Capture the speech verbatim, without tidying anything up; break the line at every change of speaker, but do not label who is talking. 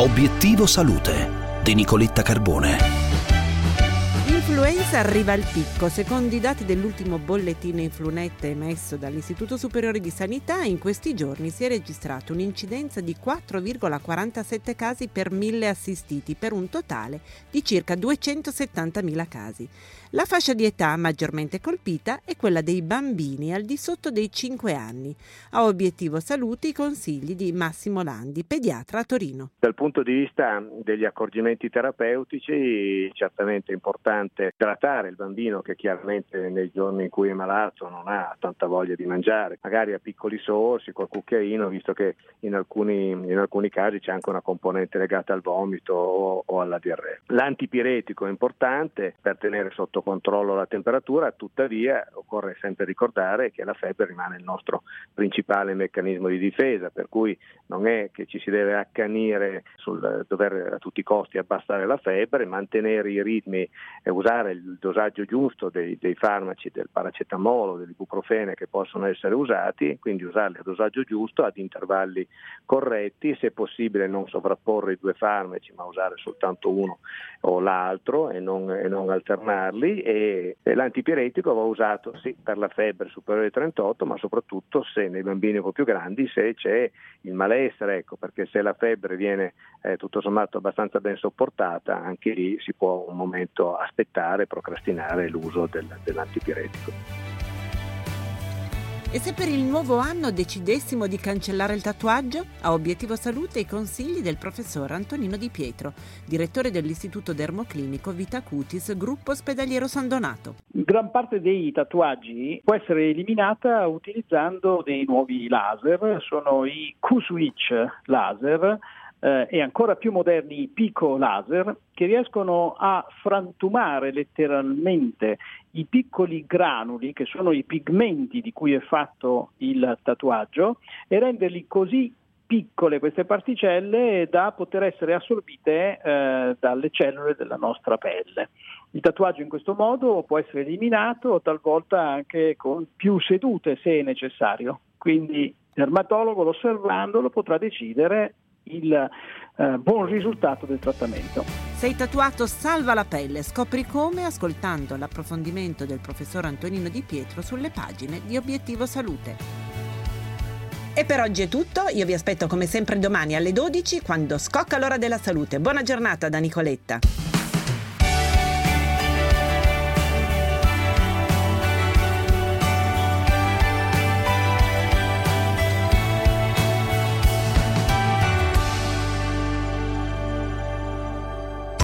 Obiettivo Salute di Nicoletta Carbone.
L'influenza arriva al picco. Secondo i dati dell'ultimo bollettino Influnet emesso dall'Istituto Superiore di Sanità, in questi giorni si è registrato un'incidenza di quattro virgola quarantasette casi per mille assistiti, per un totale di circa duecentosettantamila casi. La fascia di età maggiormente colpita è quella dei bambini al di sotto dei cinque anni. A Obiettivo Salute i consigli di Massimo Landi, pediatra a Torino.
Dal punto di vista degli accorgimenti terapeutici, certamente è importante trattare il bambino che chiaramente nei giorni in cui è malato non ha tanta voglia di mangiare, magari a piccoli sorsi, col cucchiaino, visto che in alcuni, in alcuni casi c'è anche una componente legata al vomito o, o alla diarrea. L'antipiretico è importante per tenere sotto controllo la temperatura, tuttavia occorre sempre ricordare che la febbre rimane il nostro principale meccanismo di difesa, per cui non è che ci si deve accanire sul dover a tutti i costi abbassare la febbre, mantenere i ritmi e usare il dosaggio giusto dei, dei farmaci, del paracetamolo, dell'ibuprofene che possono essere usati, quindi usarli a dosaggio giusto, ad intervalli corretti, se possibile non sovrapporre i due farmaci ma usare soltanto uno o l'altro e non, e non alternarli. E l'antipiretico va usato sì per la febbre superiore ai trentotto, ma soprattutto se nei bambini un po' più grandi se c'è il malessere, ecco, perché se la febbre viene eh, tutto sommato abbastanza ben sopportata, anche lì si può un momento aspettare, procrastinare l'uso del, dell'antipiretico.
E se per il nuovo anno decidessimo di cancellare il tatuaggio? A Obiettivo Salute i consigli del professor Antonino Di Pietro, direttore dell'Istituto Dermoclinico Vita Cutis, gruppo ospedaliero San Donato.
Gran parte dei tatuaggi può essere eliminata utilizzando dei nuovi laser, sono i Q-Switch laser eh, e ancora più moderni i Pico laser, che riescono a frantumare letteralmente i piccoli granuli, che sono i pigmenti di cui è fatto il tatuaggio, e renderli così piccole queste particelle da poter essere assorbite eh, dalle cellule della nostra pelle. Il tatuaggio in questo modo può essere eliminato, talvolta anche con più sedute se è necessario. Quindi il dermatologo, osservandolo, potrà decidere il eh, buon risultato del trattamento.
Sei tatuato, salva la pelle. Scopri come ascoltando l'approfondimento del professor Antonino Di Pietro sulle pagine di Obiettivo Salute. E per oggi è tutto, io vi aspetto come sempre domani alle dodici quando scocca l'ora della salute. Buona giornata da Nicoletta.